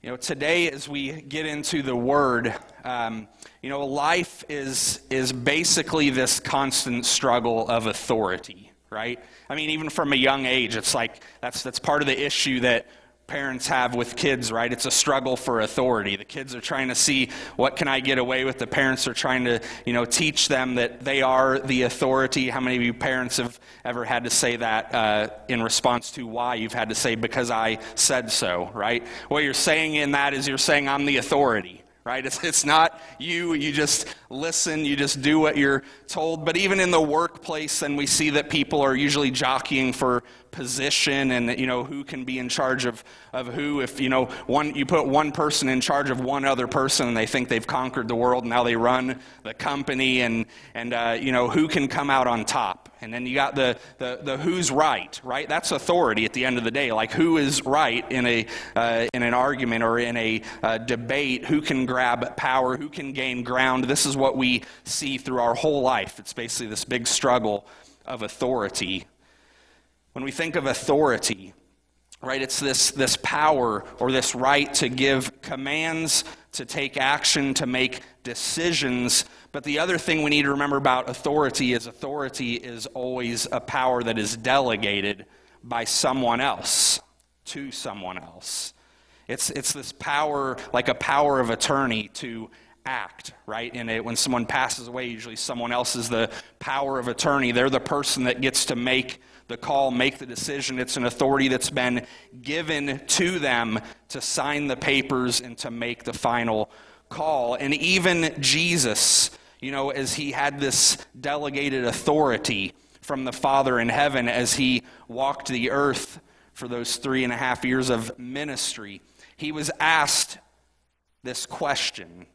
Today as we get into the Word, life is basically this constant struggle of authority, right? I mean, even from a young age, it's like that's part of the issue that parents have with kids, right? It's a struggle for authority. The kids are trying to see, what can I get away with? The parents are trying to, teach them that they are the authority. How many of you parents have ever had to say that in response to why? You've had to say, because I said so, right? What you're saying in that is you're saying, I'm the authority, right? It's not you just listen, you just do what you're told. But even in the workplace, then we see that people are usually jockeying for position and, who can be in charge of who. If, you put one person in charge of one other person and they think they've conquered the world, and now they run the company and who can come out on top. And then you got the who's right? That's authority at the end of the day. Like, who is right in an argument or in a debate? Who can grab power? Who can gain ground? This is what we see through our whole life. It's basically this big struggle of authority. When we think of authority, right, it's this power or this right to give commands, to take action, to make decisions. But the other thing we need to remember about authority is always a power that is delegated by someone else to someone else. It's this power, like a power of attorney to act, right? And when someone passes away, usually someone else is the power of attorney. They're the person that gets to make the call, make the decision. It's an authority that's been given to them to sign the papers and to make the final call. And even Jesus, as he had this delegated authority from the Father in heaven as he walked the earth for those 3.5 years of ministry, he was asked this question: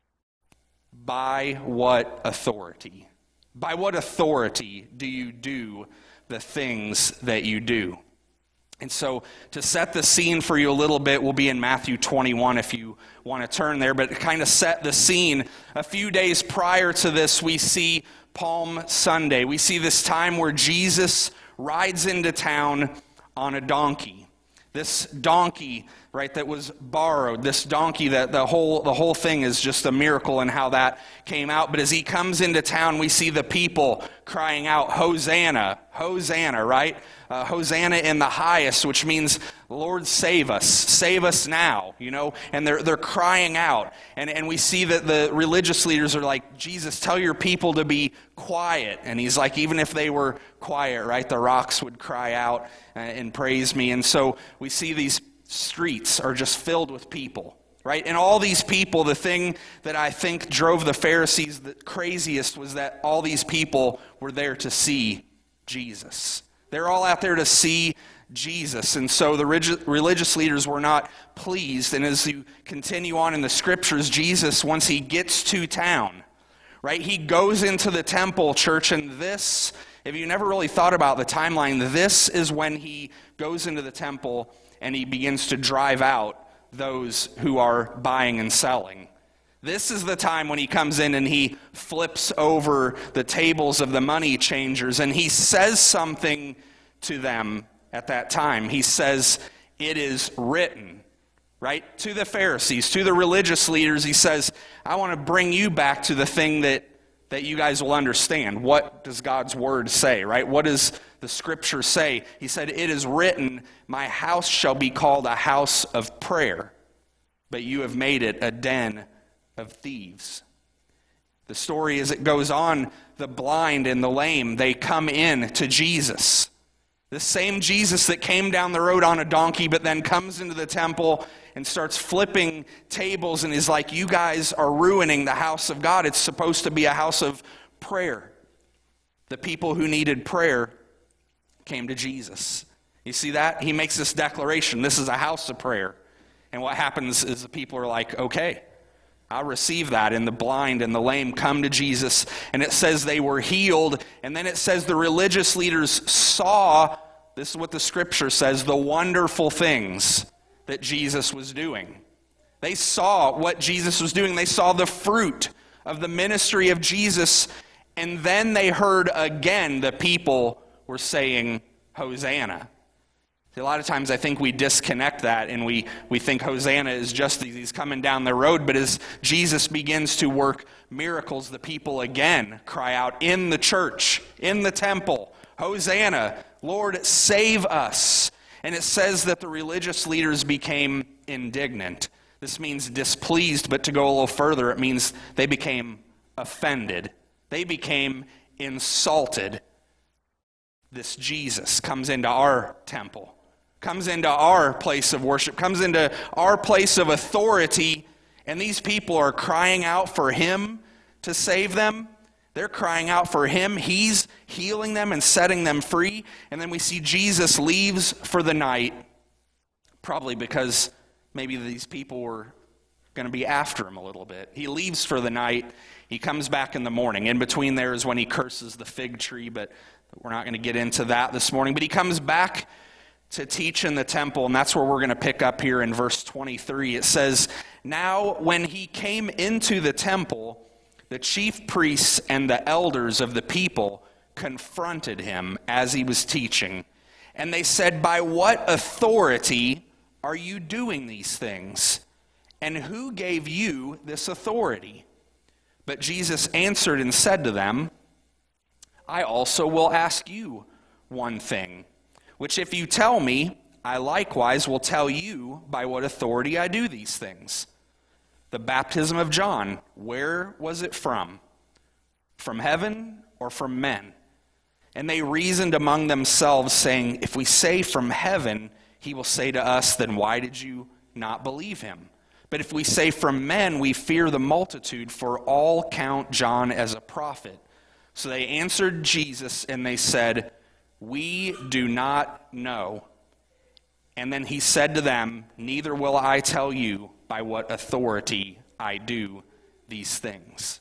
by what authority? By what authority do you do the things that you do? And so to set the scene for you a little bit, we'll be in Matthew 21 if you want to turn there, but to kind of set the scene, a few days prior to this, we see Palm Sunday. We see this time where Jesus rides into town on a donkey. This donkey, right, that was borrowed. This donkey, that the whole thing is just a miracle in how that came out. But as he comes into town, we see the people crying out, Hosanna, Hosanna, right? Hosanna in the highest, which means, Lord, save us now, and they're crying out. And we see that the religious leaders are like, Jesus, tell your people to be quiet. And he's like, even if they were quiet, right, the rocks would cry out and praise me. And so we see these streets are just filled with people, right? And all these people, the thing that I think drove the Pharisees the craziest was that all these people were there to see Jesus. They're all out there to see Jesus. And so the religious leaders were not pleased. And as you continue on in the scriptures, Jesus, once he gets to town, right, he goes into the temple, church, and this, if you never really thought about the timeline, this is when he goes into the temple and he begins to drive out those who are buying and selling. This is the time when he comes in and he flips over the tables of the money changers, and he says something to them at that time. He says, it is written, right? To the Pharisees, to the religious leaders, he says, I want to bring you back to the thing that you guys will understand. What does God's word say, right? What does the scripture say? He said, it is written, my house shall be called a house of prayer, but you have made it a den of thieves. The story as it goes on, the blind and the lame, they come in to Jesus. The same Jesus that came down the road on a donkey, but then comes into the temple and starts flipping tables and is like, you guys are ruining the house of God. It's supposed to be a house of prayer. The people who needed prayer came to Jesus. You see that? He makes this declaration. This is a house of prayer. And what happens is the people are like, okay, I'll receive that. And the blind and the lame come to Jesus. And it says they were healed. And then it says the religious leaders saw, this is what the scripture says, the wonderful things that Jesus was doing. They saw what Jesus was doing. They saw the fruit of the ministry of Jesus. And then they heard again the people were saying, Hosanna. See, a lot of times I think we disconnect that and we think Hosanna is just he's coming down the road, but as Jesus begins to work miracles, the people again cry out in the church, in the temple, Hosanna, Lord, save us. And it says that the religious leaders became indignant. This means displeased, but to go a little further, it means they became offended. They became insulted. This Jesus comes into our temple, comes into our place of worship, comes into our place of authority, and these people are crying out for him to save them. They're crying out for him. He's healing them and setting them free. And then we see Jesus leaves for the night, probably because maybe these people were going to be after him a little bit. He leaves for the night. He comes back in the morning. In between there is when he curses the fig tree, but we're not going to get into that this morning. But he comes back to teach in the temple, and that's where we're going to pick up here in verse 23. It says, "Now when he came into the temple, the chief priests and the elders of the people confronted him as he was teaching. And they said, 'By what authority are you doing these things? And who gave you this authority?' But Jesus answered and said to them, 'I also will ask you one thing, which if you tell me, I likewise will tell you by what authority I do these things. The baptism of John, where was it from? From heaven or from men?' And they reasoned among themselves, saying, 'If we say from heaven, he will say to us, then why did you not believe him? But if we say from men, we fear the multitude, for all count John as a prophet.' So they answered Jesus, and they said, 'We do not know.' And then he said to them, 'Neither will I tell you by what authority I do these things.'"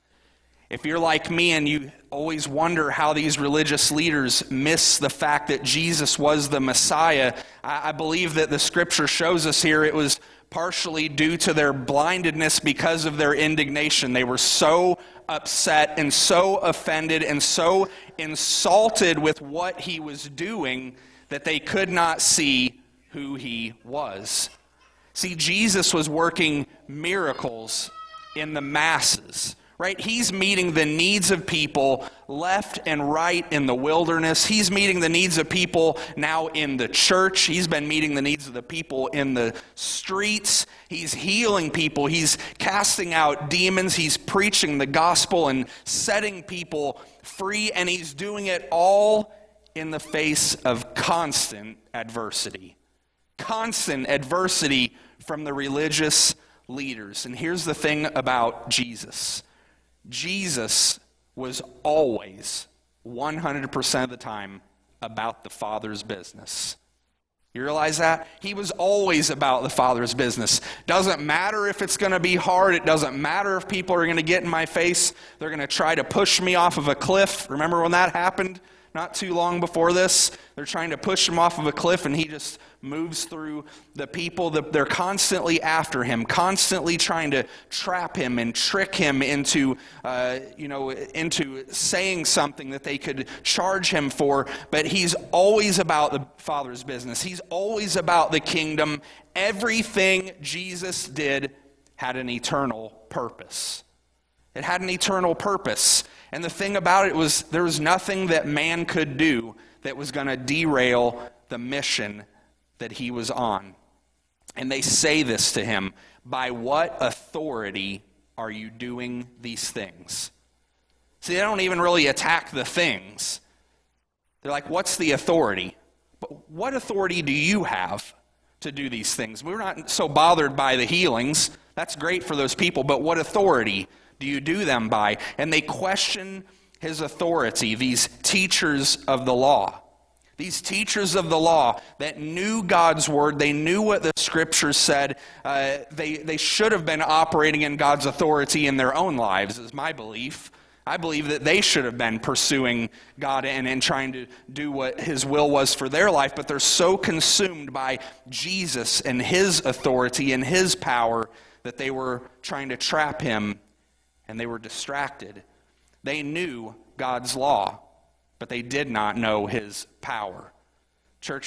If you're like me and you always wonder how these religious leaders miss the fact that Jesus was the Messiah, I believe that the scripture shows us here it was partially due to their blindedness because of their indignation. They were so upset and so offended and so insulted with what he was doing that they could not see who he was. See, Jesus was working miracles in the masses, right? He's meeting the needs of people left and right in the wilderness. He's meeting the needs of people now in the church. He's been meeting the needs of the people in the streets. He's healing people. He's casting out demons. He's preaching the gospel and setting people free. And he's doing it all in the face of constant adversity. Constant adversity from the religious leaders. And here's the thing about Jesus. Jesus was always, 100% of the time, about the Father's business. You realize that? He was always about the Father's business. Doesn't matter if it's going to be hard. It doesn't matter if people are going to get in my face. They're going to try to push me off of a cliff. Remember when that happened? Not too long before this, they're trying to push him off of a cliff, and he just moves through the people. They're constantly after him, constantly trying to trap him and trick him into saying something that they could charge him for. But he's always about the Father's business. He's always about the kingdom. Everything Jesus did had an eternal purpose. It had an eternal purpose. And the thing about it was there was nothing that man could do that was going to derail the mission that he was on. And they say this to him, "By what authority are you doing these things?" See, they don't even really attack the things. They're like, "What's the authority?" But what authority do you have to do these things? We're not so bothered by the healings. That's great for those people, but what authority do you do them by? And they question his authority, these teachers of the law. These teachers of the law that knew God's word, they knew what the scriptures said, they should have been operating in God's authority in their own lives, is my belief. I believe that they should have been pursuing God and trying to do what his will was for their life, but they're so consumed by Jesus and his authority and his power that they were trying to trap him, and they were distracted. They knew God's law, but they did not know his power. Church,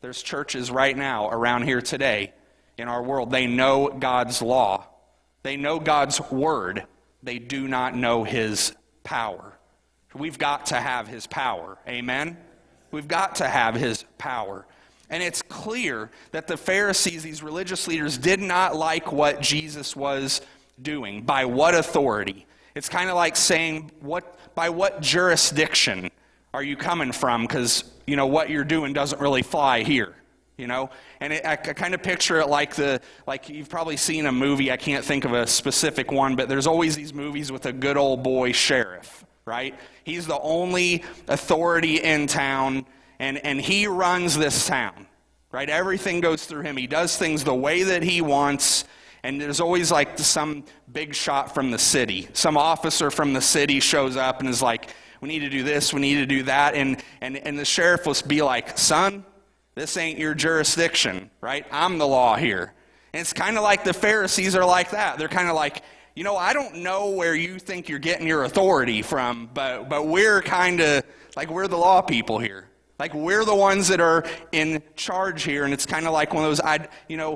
There's churches right now around here today in our world. They know God's law. They know God's word. They do not know his power. We've got to have his power. Amen? We've got to have his power. And it's clear that the Pharisees, these religious leaders, did not like what Jesus was doing. By what authority? It's kind of like saying, by what jurisdiction are you coming from? Because, what you're doing doesn't really fly here, And I kind of picture it like you've probably seen a movie, I can't think of a specific one, but there's always these movies with a good old boy sheriff, right? He's the only authority in town, and he runs this town, right? Everything goes through him. He does things the way that he wants, and there's always like some big shot from the city. Some officer from the city shows up and is like, we need to do this, we need to do that. And the sheriff will be like, son, this ain't your jurisdiction, right? I'm the law here. And it's kind of like the Pharisees are like that. They're kind of like, I don't know where you think you're getting your authority from, but we're kind of like, we're the law people here. Like, we're the ones that are in charge here. And it's kind of like one of those, I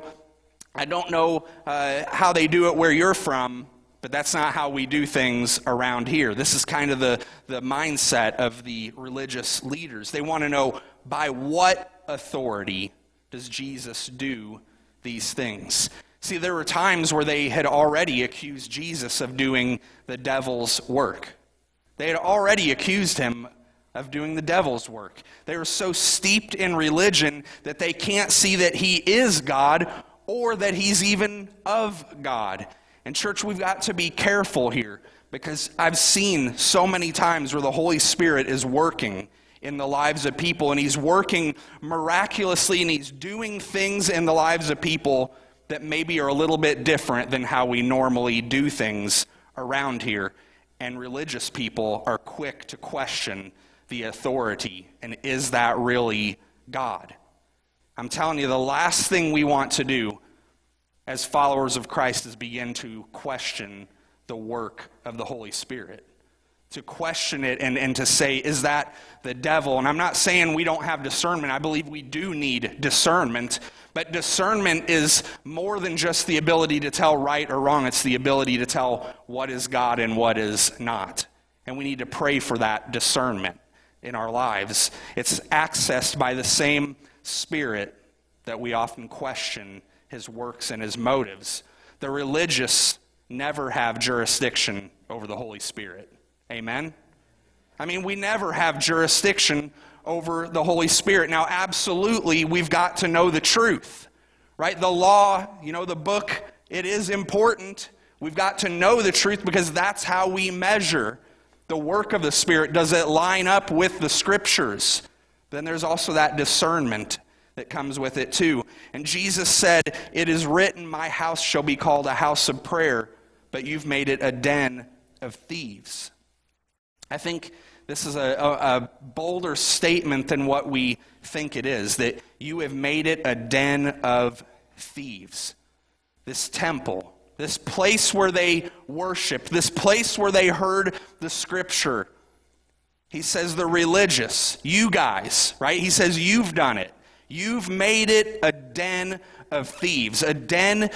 don't know how they do it where you're from, but that's not how we do things around here. This is kind of the mindset of the religious leaders. They want to know, by what authority does Jesus do these things? See, there were times where they had already accused Jesus of doing the devil's work. They had already accused him of doing the devil's work. They were so steeped in religion that they can't see that he is God or that he's even of God. And church, we've got to be careful here, because I've seen so many times where the Holy Spirit is working in the lives of people, and he's working miraculously, and he's doing things in the lives of people that maybe are a little bit different than how we normally do things around here. And religious people are quick to question the authority, and is that really God? I'm telling you, the last thing we want to do as followers of Christ is begin to question the work of the Holy Spirit. To question it and to say, is that the devil? And I'm not saying we don't have discernment. I believe we do need discernment. But discernment is more than just the ability to tell right or wrong. It's the ability to tell what is God and what is not. And we need to pray for that discernment in our lives. It's accessed by the same Spirit that we often question his works and his motives. The religious never have jurisdiction over the Holy Spirit. Amen? I mean, we never have jurisdiction over the Holy Spirit. Now, absolutely, we've got to know the truth, right? The law, the book, it is important. We've got to know the truth, because that's how we measure the work of the Spirit. Does it line up with the Scriptures? Then there's also that discernment that comes with it too. And Jesus said, it is written, my house shall be called a house of prayer, but you've made it a den of thieves. I think this is a bolder statement than what we think it is, that you have made it a den of thieves. This temple, this place where they worshiped, this place where they heard the Scripture. He says the religious, you guys, right? He says you've done it. You've made it a den of thieves. A den,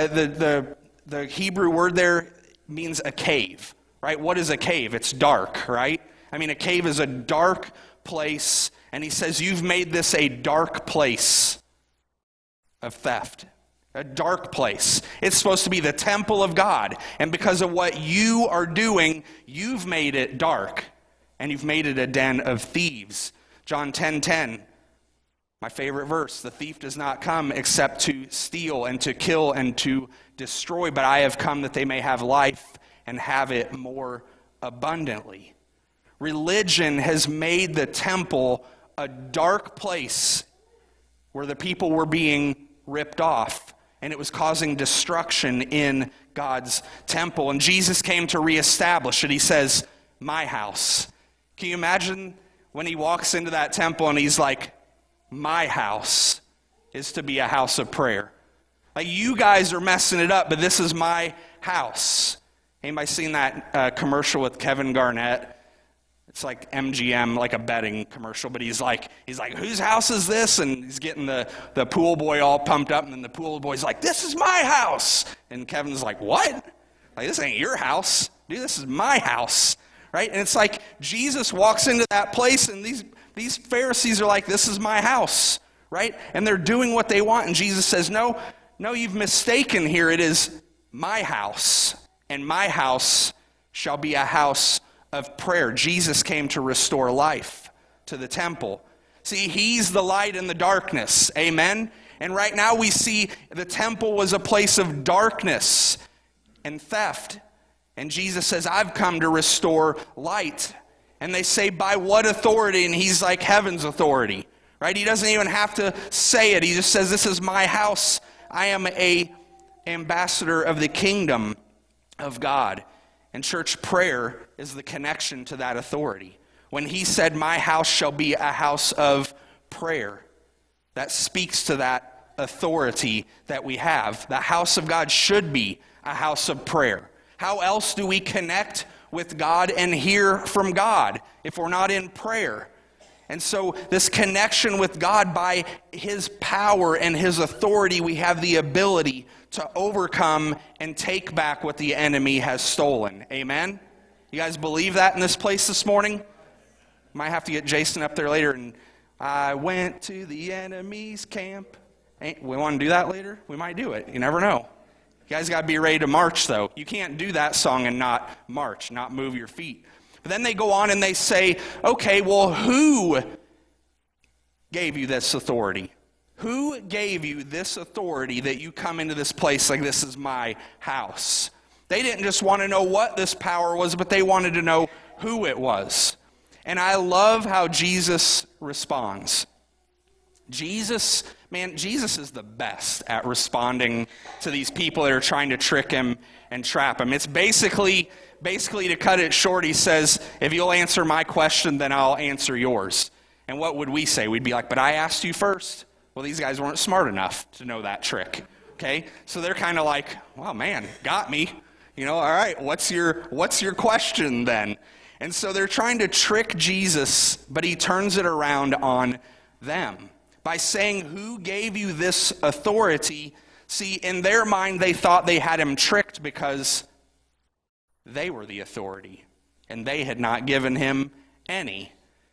the Hebrew word there means a cave, right? What is a cave? It's dark, right? I mean, a cave is a dark place, and he says you've made this a dark place of theft. A dark place. It's supposed to be the temple of God, and because of what you are doing, you've made it dark, and you've made it a den of thieves. John 10:10. My favorite verse, the thief does not come except to steal and to kill and to destroy, but I have come that they may have life and have it more abundantly. Religion has made the temple a dark place where the people were being ripped off, and it was causing destruction in God's temple. And Jesus came to reestablish it. He says, my house. Can you imagine when he walks into that temple and he's like, my house is to be a house of prayer. Like, you guys are messing it up, but this is my house. Anybody seen that commercial with Kevin Garnett? It's like MGM, like a betting commercial, but he's like, whose house is this? And he's getting the pool boy all pumped up, and then the pool boy's like, this is my house. And Kevin's like, what? Like, this ain't your house. Dude, this is my house, right? And it's like Jesus walks into that place, and these Pharisees are like, this is my house, right? And they're doing what they want, and Jesus says, no, you've mistaken here. It is my house, and my house shall be a house of prayer. Jesus came to restore life to the temple. See, he's the light in the darkness. Amen? And right now we see the temple was a place of darkness and theft. And Jesus says, I've come to restore light. And they say, by what authority? And he's like, heaven's authority. Right? He doesn't even have to say it. He just says, this is my house. I am an ambassador of the kingdom of God. And church, prayer is the connection to that authority. When he said, my house shall be a house of prayer, that speaks to that authority that we have. The house of God should be a house of prayer. How else do we connect with God and hear from God if we're not in prayer? And so this connection with God, by his power and his authority, we have the ability to overcome and take back what the enemy has stolen. Amen? You guys believe that in this place this morning? Might have to get Jason up there later. And I went to the enemy's camp. We want to do that later? We might do it. You never know. You guys got to be ready to march, though. You can't do that song and not march, not move your feet. But then they go on and they say, okay, well, who gave you this authority? Who gave you this authority that you come into this place like this is my house? They didn't just want to know what this power was, but they wanted to know who it was. And I love how Jesus responds. Jesus is the best at responding to these people that are trying to trick him and trap him. It's basically to cut it short, he says, if you'll answer my question, then I'll answer yours. And what would we say? We'd be like, but I asked you first. Well, these guys weren't smart enough to know that trick. Okay? So they're kind of like, well, man, got me. All right, what's your question then? And so they're trying to trick Jesus, but he turns it around on them by saying, who gave you this authority? See, in their mind, they thought they had him tricked because they were the authority, and they had not given him any.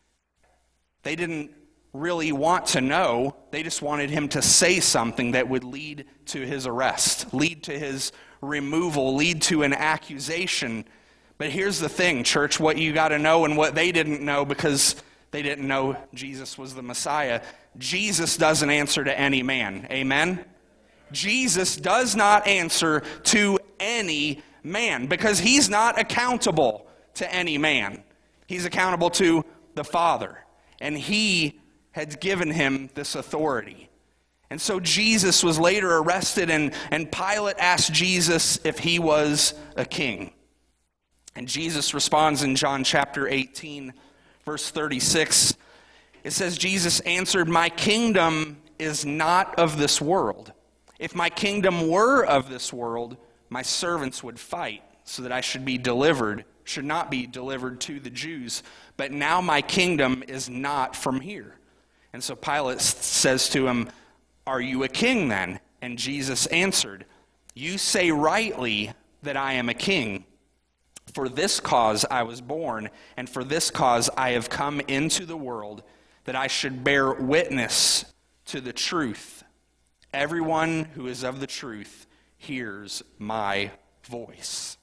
They didn't really want to know. They just wanted him to say something that would lead to his arrest, lead to his removal, lead to an accusation. But here's the thing, church, what you got to know and what they didn't know, because they didn't know Jesus was the Messiah. Jesus doesn't answer to any man. Amen? Jesus does not answer to any man, because he's not accountable to any man. He's accountable to the Father, and he had given him this authority. And so Jesus was later arrested, and Pilate asked Jesus if he was a king. And Jesus responds in John chapter 18, verse 36. It says, Jesus answered, my kingdom is not of this world. If my kingdom were of this world, my servants would fight so that I should not be delivered to the Jews. But now my kingdom is not from here. And so Pilate says to him, are you a king then? And Jesus answered, you say rightly that I am a king. For this cause I was born, and for this cause I have come into the world, that I should bear witness to the truth. Everyone who is of the truth hears my voice.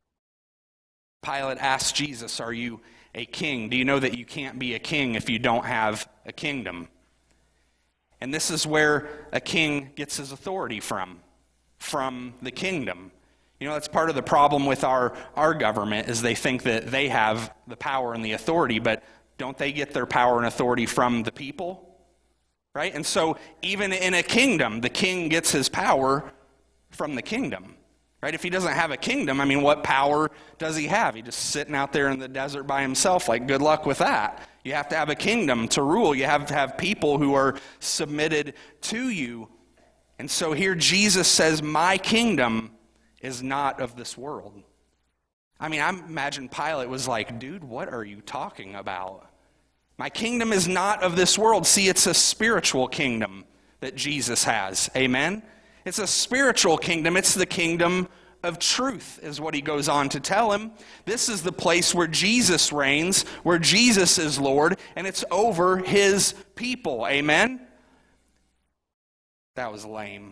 Pilate asked Jesus, are you a king? Do you know that you can't be a king if you don't have a kingdom? And this is where a king gets his authority from the kingdom. That's part of the problem with our government, is they think that they have the power and the authority, but don't they get their power and authority from the people? Right? And so even in a kingdom, the king gets his power from the kingdom. Right? If he doesn't have a kingdom, what power does he have? He's just sitting out there in the desert by himself. Like, good luck with that. You have to have a kingdom to rule. You have to have people who are submitted to you. And so here Jesus says, my kingdom is not of this world. I mean, I imagine Pilate was like, dude, what are you talking about? My kingdom is not of this world. See, it's a spiritual kingdom that Jesus has. Amen? It's a spiritual kingdom. It's the kingdom of truth, is what he goes on to tell him. This is the place where Jesus reigns, where Jesus is Lord, and it's over his people. Amen? That was lame.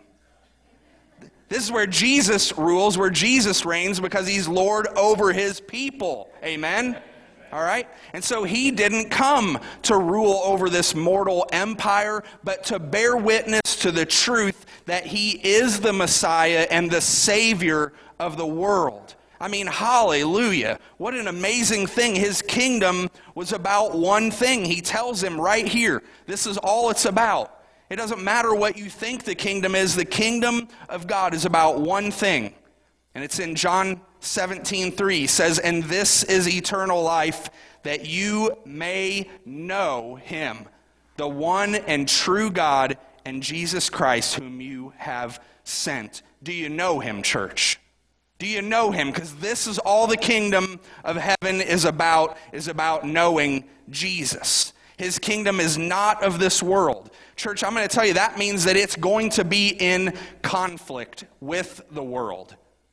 This is where Jesus rules, where Jesus reigns, because he's Lord over his people. Amen? All right? And so he didn't come to rule over this mortal empire, but to bear witness to the truth that he is the Messiah and the Savior of the world. I mean, hallelujah. What an amazing thing. His kingdom was about one thing. He tells him right here, this is all it's about. It doesn't matter what you think the kingdom is. The kingdom of God is about one thing. And it's in John 17:3. It says, and this is eternal life, that you may know him, the one and true God, and Jesus Christ, whom you have sent. Do you know him, church? Do you know him? Because this is all the kingdom of heaven is about knowing Jesus. His kingdom is not of this world. Church, I'm going to tell you, that means that it's going to be in conflict with the world.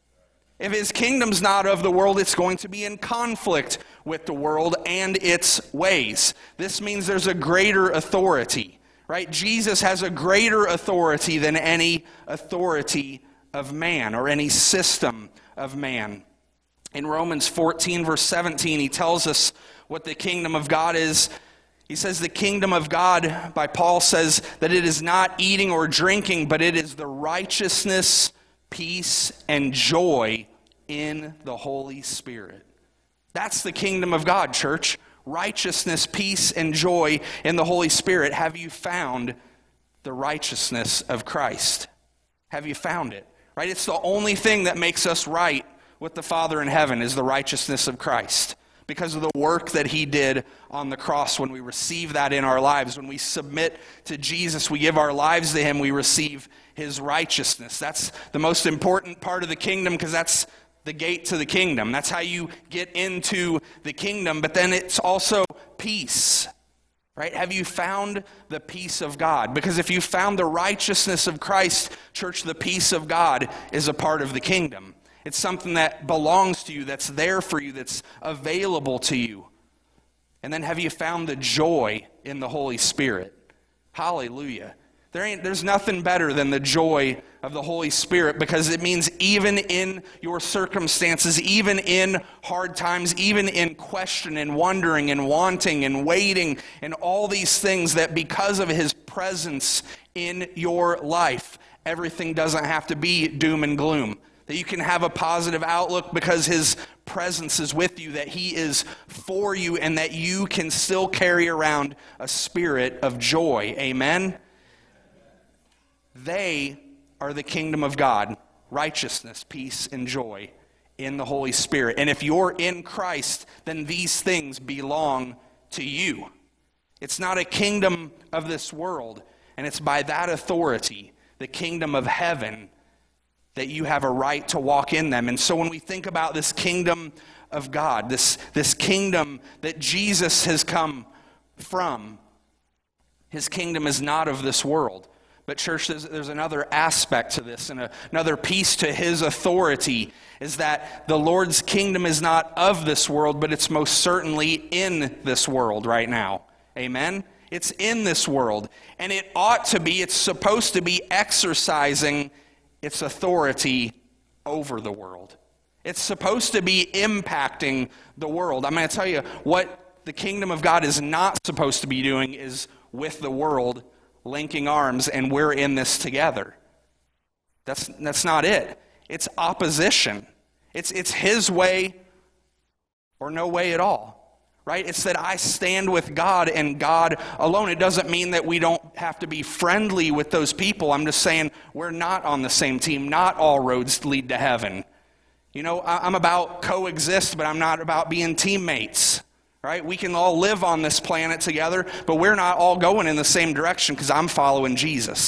If his kingdom's not of the world, it's going to be in conflict with the world and its ways. This means there's a greater authority, right? Jesus has a greater authority than any authority of man or any system of man. In Romans 14, verse 17, he tells us what the kingdom of God is. He says the kingdom of God, by Paul, says that it is not eating or drinking, but it is the righteousness, peace, and joy in the Holy Spirit. That's the kingdom of God, church. Righteousness, peace, and joy in the Holy Spirit. Have you found the righteousness of Christ? Have you found it? Right? It's the only thing that makes us right with the Father in heaven is the righteousness of Christ. Because of the work that he did on the cross. When we receive that in our lives, when we submit to Jesus, we give our lives to him, we receive his righteousness. That's the most important part of the kingdom, because that's the gate to the kingdom. That's how you get into the kingdom. But then it's also peace, right? Have you found the peace of God? Because if you found the righteousness of Christ, church, the peace of God is a part of the kingdom. It's something that belongs to you, that's there for you, that's available to you. And then have you found the joy in the Holy Spirit? Hallelujah. There's nothing better than the joy of the Holy Spirit, because it means even in your circumstances, even in hard times, even in question and wondering and wanting and waiting and all these things, that because of his presence in your life, everything doesn't have to be doom and gloom. That you can have a positive outlook because his presence is with you, that he is for you, and that you can still carry around a spirit of joy. Amen? They are the kingdom of God, righteousness, peace, and joy in the Holy Spirit. And if you're in Christ, then these things belong to you. It's not a kingdom of this world, and it's by that authority, the kingdom of heaven, that you have a right to walk in them. And so when we think about this kingdom of God, this kingdom that Jesus has come from, his kingdom is not of this world. But church, there's another aspect to this, and another piece to his authority, is that the Lord's kingdom is not of this world, but it's most certainly in this world right now. Amen? It's in this world. And it's supposed to be exercising its authority over the world. It's supposed to be impacting the world. I'm going to tell you what the kingdom of God is not supposed to be doing is with the world linking arms and we're in this together. That's not it. It's opposition. It's his way or no way at all. Right? It's that I stand with God and God alone. It doesn't mean that we don't have to be friendly with those people. I'm just saying we're not on the same team. Not all roads lead to heaven. You know, I'm about coexist, but I'm not about being teammates. Right? We can all live on this planet together, but we're not all going in the same direction because I'm following Jesus.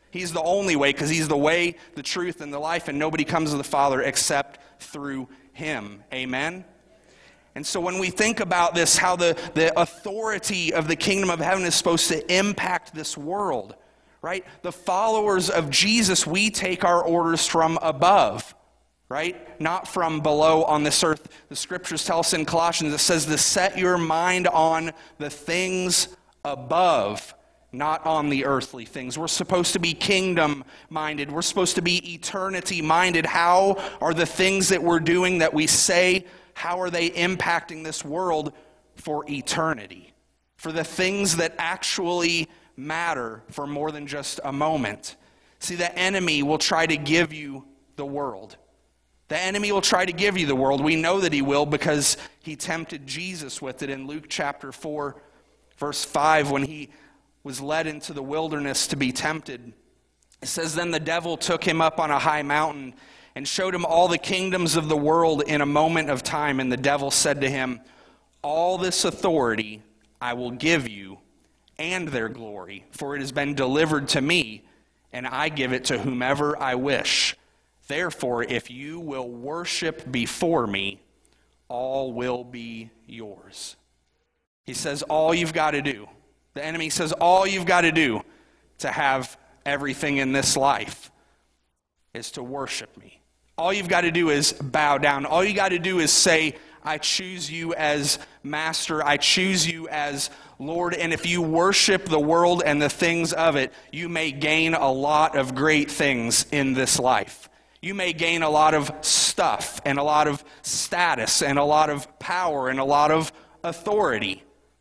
He's the only way, because he's the way, the truth, and the life, and nobody comes to the Father except through him. Amen? And so when we think about this, how the authority of the kingdom of heaven is supposed to impact this world, right? The followers of Jesus, we take our orders from above, right? Not from below on this earth. The scriptures tell us in Colossians, it says to set your mind on the things above, not on the earthly things. We're supposed to be kingdom-minded. We're supposed to be eternity-minded. How are the things that we're doing that we say, how are they impacting this world for eternity? For the things that actually matter for more than just a moment. See, the enemy will try to give you the world. The enemy will try to give you the world. We know that he will because he tempted Jesus with it in Luke chapter 4, verse 5, when he was led into the wilderness to be tempted. It says, then the devil took him up on a high mountain and showed him all the kingdoms of the world in a moment of time. And the devil said to him, all this authority I will give you and their glory, for it has been delivered to me, and I give it to whomever I wish. Therefore, if you will worship before me, all will be yours. He says, all you've got to do. The enemy says, all you've got to do to have everything in this life is to worship me. All you've got to do is bow down. All you got to do is say, I choose you as master. I choose you as Lord. And if you worship the world and the things of it, you may gain a lot of great things in this life. You may gain a lot of stuff and a lot of status and a lot of power and a lot of authority.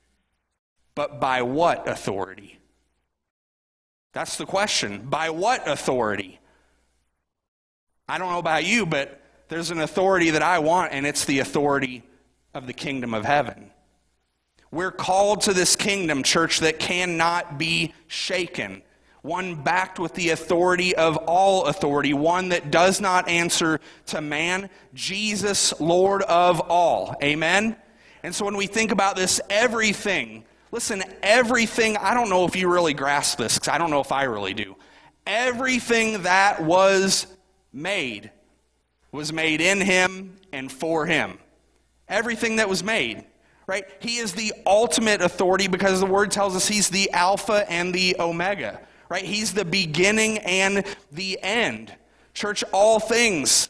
But by what authority? That's the question. By what authority? I don't know about you, but there's an authority that I want, and it's the authority of the kingdom of heaven. We're called to this kingdom, church, that cannot be shaken. One backed with the authority of all authority. One that does not answer to man. Jesus, Lord of all. Amen? And so when we think about this, everything, listen, everything, I don't know if you really grasp this, because I don't know if I really do. Everything that was made in him and for him. Everything that was made, right? He is the ultimate authority because the word tells us he's the Alpha and the Omega, right? He's the beginning and the end. Church, all things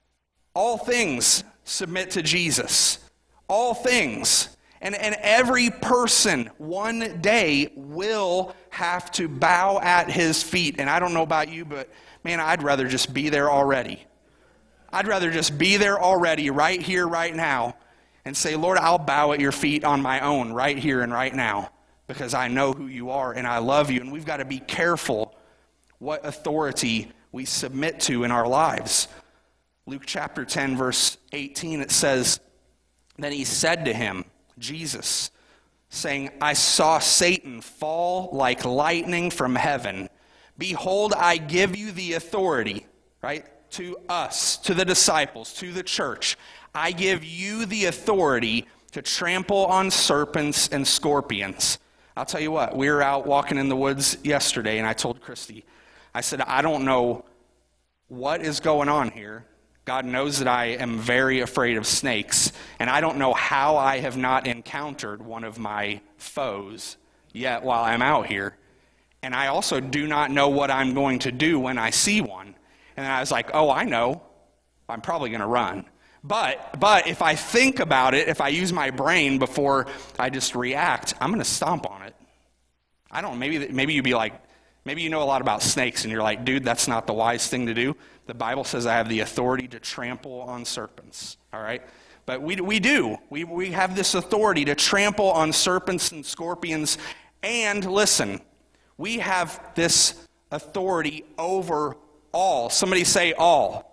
submit to Jesus. All things. And every person one day will have to bow at his feet. And I don't know about you, but man, I'd rather just be there already. I'd rather just be there already, right here, right now, and say, Lord, I'll bow at your feet on my own, right here and right now, because I know who you are and I love you. And we've got to be careful what authority we submit to in our lives. Luke chapter 10, verse 18, it says, then he said to him, Jesus, saying, I saw Satan fall like lightning from heaven. Behold, I give you the authority, right, to us, to the disciples, to the church. I give you the authority to trample on serpents and scorpions. I'll tell you what, we were out walking in the woods yesterday, and I told Christy, I said, I don't know what is going on here. God knows that I am very afraid of snakes, and I don't know how I have not encountered one of my foes yet while I'm out here. And I also do not know what I'm going to do when I see one. And I was like, oh, I know. I'm probably going to run. But if I think about it, if I use my brain before I just react, I'm going to stomp on it. I don't know, maybe you'd be like, maybe you know a lot about snakes, and you're like, dude, that's not the wise thing to do. The Bible says I have the authority to trample on serpents, all right? But we do. We have this authority to trample on serpents and scorpions. And listen, we have this authority over all. Somebody say all.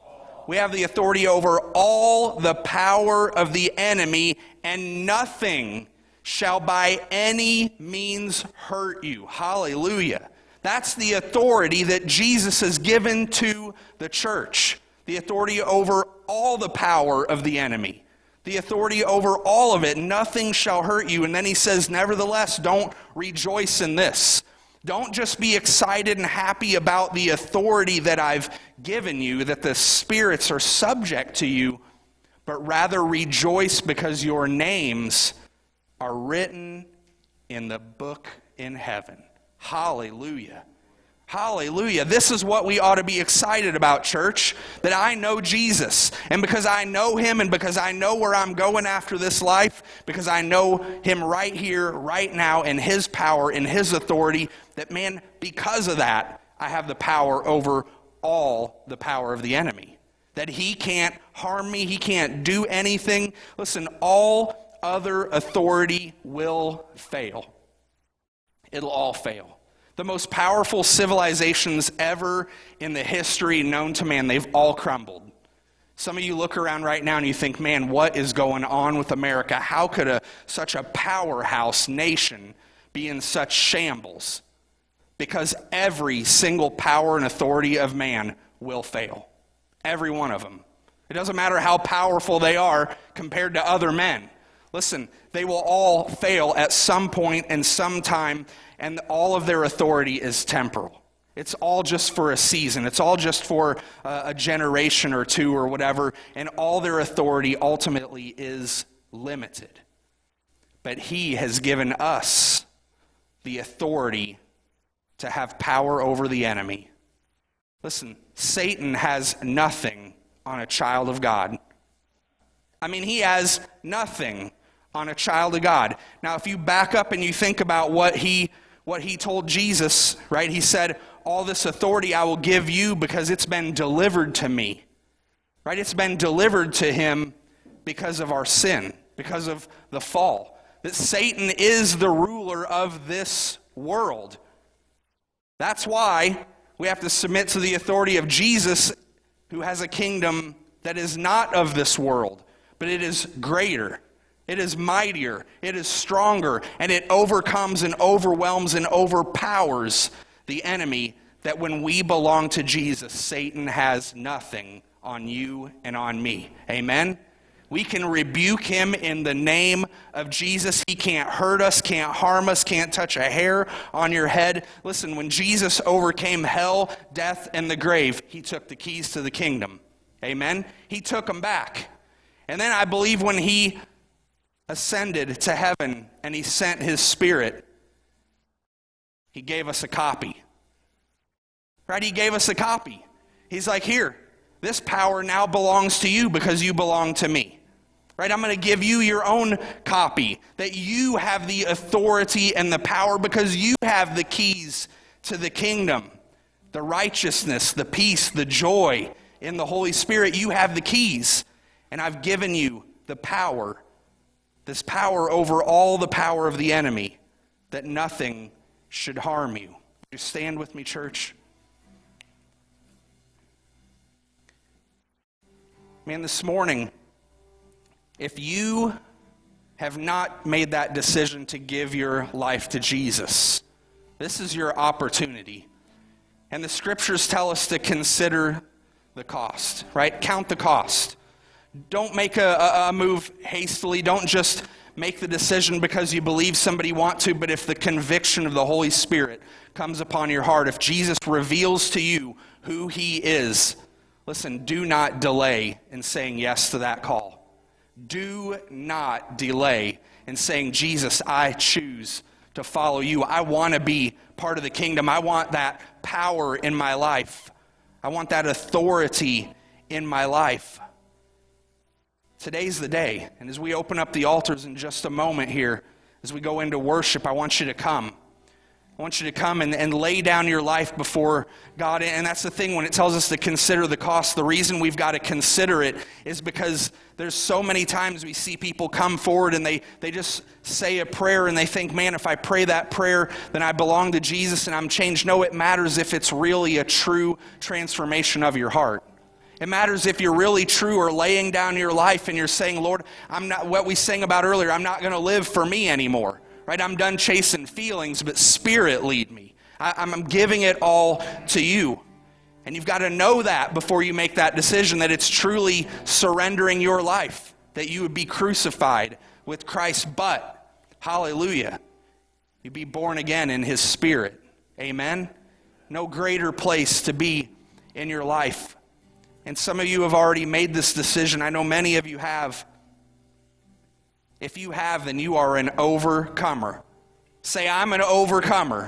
We have the authority over all the power of the enemy, and nothing shall by any means hurt you. Hallelujah. That's the authority that Jesus has given to the church. The authority over all the power of the enemy. The authority over all of it. Nothing shall hurt you. And then he says, nevertheless, don't rejoice in this, Don't just be excited and happy about the authority that I've given you, that the spirits are subject to you, but rather rejoice because your names are written in the book in heaven. Hallelujah. Hallelujah. This is what we ought to be excited about, church, that I know Jesus. And because I know him and because I know where I'm going after this life, because I know him right here, right now, in his power, in his authority, that, man, because of that, I have the power over all the power of the enemy. That he can't harm me, he can't do anything. Listen, all other authority will fail. It'll all fail. The most powerful civilizations ever in the history known to man, they've all crumbled. Some of you look around right now and you think, man, what is going on with America? How could such a powerhouse nation be in such shambles? Because every single power and authority of man will fail. Every one of them. It doesn't matter how powerful they are compared to other men. Listen, they will all fail at some point and some time, and all of their authority is temporal. It's all just for a season. It's all just for a generation or two or whatever, and all their authority ultimately is limited. But he has given us the authority to have power over the enemy. Listen, Satan has nothing on a child of God. I mean, he has nothing on a child of God. Now, if you back up and you think about what he told Jesus, right? He said, all this authority I will give you because it's been delivered to me, right? It's been delivered to him because of our sin, because of the fall. That Satan is the ruler of this world. That's why we have to submit to the authority of Jesus, who has a kingdom that is not of this world, but it is greater. It is mightier, it is stronger, and it overcomes and overwhelms and overpowers the enemy, that when we belong to Jesus, Satan has nothing on you and on me. Amen? We can rebuke him in the name of Jesus. He can't hurt us, can't harm us, can't touch a hair on your head. Listen, when Jesus overcame hell, death, and the grave, he took the keys to the kingdom. Amen? He took them back. And then I believe when he ascended to heaven and he sent his Spirit, he gave us a copy. Right? He gave us a copy. He's like, here, this power now belongs to you because you belong to me. Right? I'm going to give you your own copy, that you have the authority and the power because you have the keys to the kingdom, the righteousness, the peace, the joy in the Holy Spirit. You have the keys, and I've given you the power. This power over all the power of the enemy, that nothing should harm you. Would you stand with me, church? Man, this morning, if you have not made that decision to give your life to Jesus, this is your opportunity. And the scriptures tell us to consider the cost, right? Count the cost. Don't make a move hastily. Don't just make the decision because you believe somebody wants to, but if the conviction of the Holy Spirit comes upon your heart, if Jesus reveals to you who he is, listen, do not delay in saying yes to that call. Do not delay in saying, Jesus, I choose to follow you. I want to be part of the kingdom. I want that power in my life. I want that authority in my life. Today's the day. And as we open up the altars in just a moment here, as we go into worship, I want you to come. I want you to come and lay down your life before God. And that's the thing when it tells us to consider the cost. The reason we've got to consider it is because there's so many times we see people come forward and they just say a prayer and they think, man, if I pray that prayer, then I belong to Jesus and I'm changed. No, it matters if it's really a true transformation of your heart. It matters if you're really true or laying down your life and you're saying, Lord, I'm not, what we sang about earlier, I'm not going to live for me anymore. Right? I'm done chasing feelings, but Spirit lead me. I'm giving it all to you. And you've got to know that before you make that decision, that it's truly surrendering your life, that you would be crucified with Christ, but, hallelujah, you'd be born again in his Spirit. Amen? No greater place to be in your life. And some of you have already made this decision. I know many of you have. If you have, then you are an overcomer. Say, I'm an overcomer.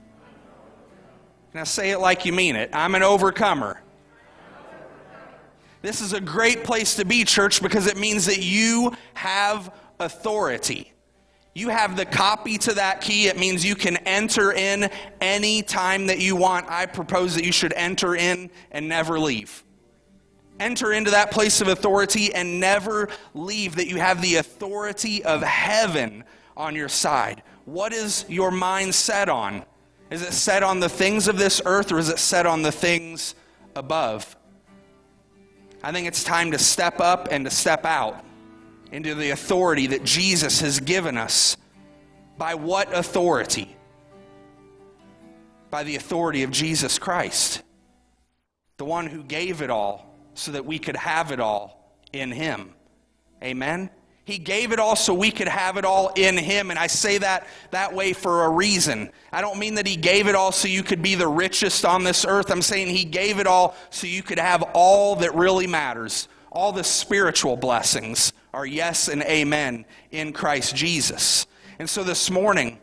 Now say it like you mean it. I'm an overcomer. This is a great place to be, church, because it means that you have authority. You have the copy to that key. It means you can enter in any time that you want. I propose that you should enter in and never leave. Enter into that place of authority and never leave, that you have the authority of heaven on your side. What is your mind set on? Is it set on the things of this earth, or is it set on the things above? I think it's time to step up and to step out into the authority that Jesus has given us. By what authority? By the authority of Jesus Christ, the one who gave it all so that we could have it all in Him. Amen? He gave it all so we could have it all in Him. And I say that way for a reason. I don't mean that He gave it all so you could be the richest on this earth. I'm saying He gave it all so you could have all that really matters. All the spiritual blessings are yes and amen in Christ Jesus. And so this morning,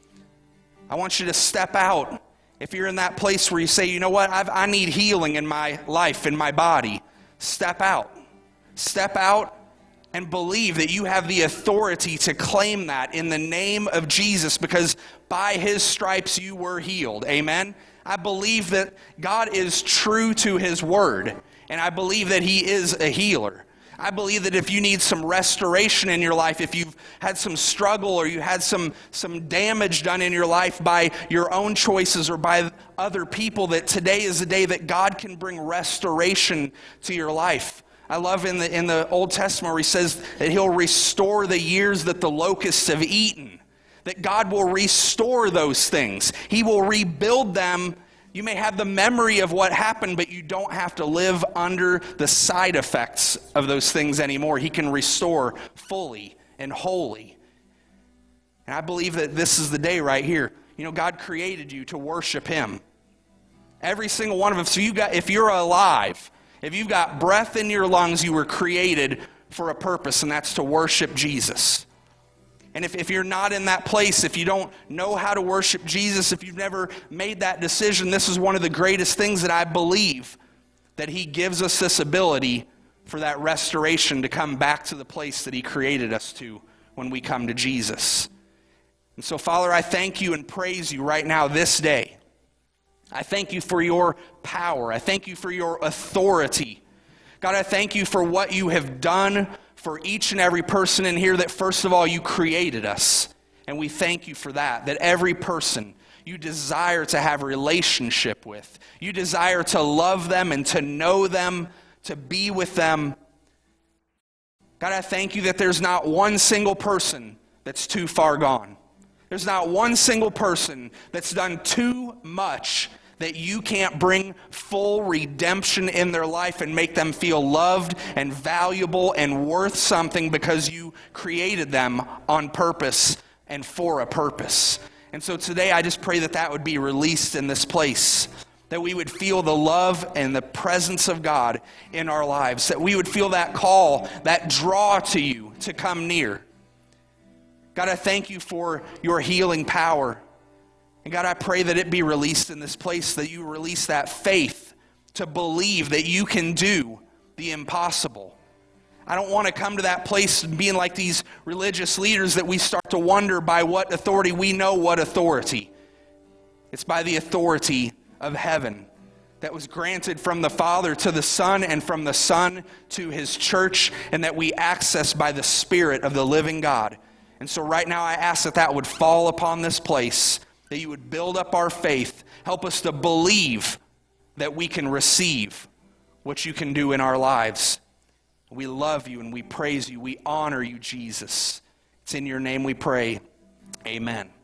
I want you to step out. If you're in that place where you say, you know what, I need healing in my life, in my body, step out. Step out and believe that you have the authority to claim that in the name of Jesus, because by His stripes you were healed. Amen? I believe that God is true to His word, and I believe that He is a healer. I believe that if you need some restoration in your life, if you've had some struggle or you had some damage done in your life by your own choices or by other people, that today is the day that God can bring restoration to your life. I love in the Old Testament where He says that He'll restore the years that the locusts have eaten. That God will restore those things. He will rebuild them. You may have the memory of what happened, but you don't have to live under the side effects of those things anymore. He can restore fully and wholly. And I believe that this is the day right here. You know, God created you to worship Him. Every single one of us. So if you're alive, if you've got breath in your lungs, you were created for a purpose, and that's to worship Jesus. And if you're not in that place, if you don't know how to worship Jesus, if you've never made that decision, this is one of the greatest things that I believe, that He gives us this ability for that restoration to come back to the place that He created us to when we come to Jesus. And so, Father, I thank You and praise You right now this day. I thank You for Your power. I thank You for Your authority. God, I thank You for what You have done for each and every person in here, that first of all, You created us. And we thank You for that every person You desire to have a relationship with. You desire to love them and to know them, to be with them. God, I thank You that there's not one single person that's too far gone. There's not one single person that's done too much that You can't bring full redemption in their life and make them feel loved and valuable and worth something, because You created them on purpose and for a purpose. And so today I just pray that that would be released in this place, that we would feel the love and the presence of God in our lives, that we would feel that call, that draw to You to come near. God, I thank You for Your healing power. And God, I pray that it be released in this place, that You release that faith to believe that You can do the impossible. I don't want to come to that place being like these religious leaders that we start to wonder by what authority. We know what authority. It's by the authority of heaven that was granted from the Father to the Son, and from the Son to His church, and that we access by the Spirit of the living God. And so right now I ask that that would fall upon this place, that You would build up our faith, help us to believe that we can receive what You can do in our lives. We love You and we praise You. We honor You, Jesus. It's in Your name we pray. Amen.